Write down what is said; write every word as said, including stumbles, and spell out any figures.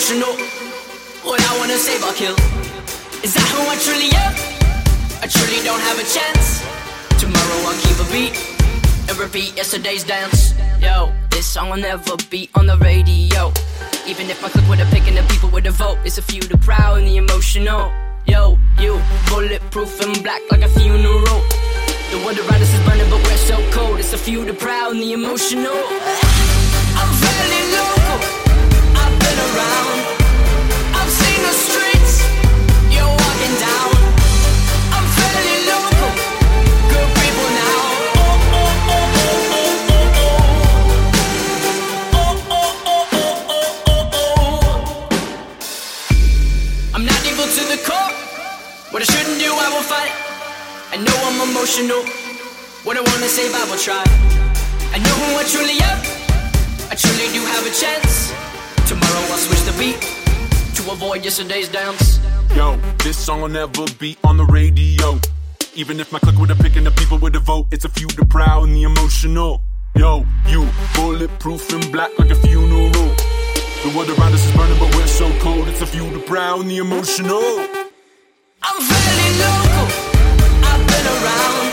emotional. What I wanna save, I'll kill. Is that who I truly am? I truly don't have a chance. Tomorrow I'll keep a beat and repeat yesterday's dance. Yo, this song will never be on the radio. Even if my click would have picked and the people would have vote. It's a few, the proud and the emotional. Yo, you, bulletproof and black like a funeral. The world around us is burning but we're so cold. It's a few, the proud and the emotional. I'm fairly local, I've been around. I've seen the streets you're walking down. I'm fairly local, good people now. Oh, oh, oh, oh, oh, oh, oh. Oh, oh, oh, oh, oh, oh. I'm not evil to the core. What I shouldn't do, I will fight. I know I'm emotional. What I wanna save, I will try. I know who I truly am. I truly do have a chance. Tomorrow I'll switch the beat to avoid yesterday's dance. Yo, this song will never be on the radio. Even if my click would have picked and the people would have vote. It's a few, the proud and the emotional. Yo, you, bulletproof and black like a funeral. The world around us is burning but we're so cold. It's a few, the proud and the emotional. I'm fairly local, I've been around.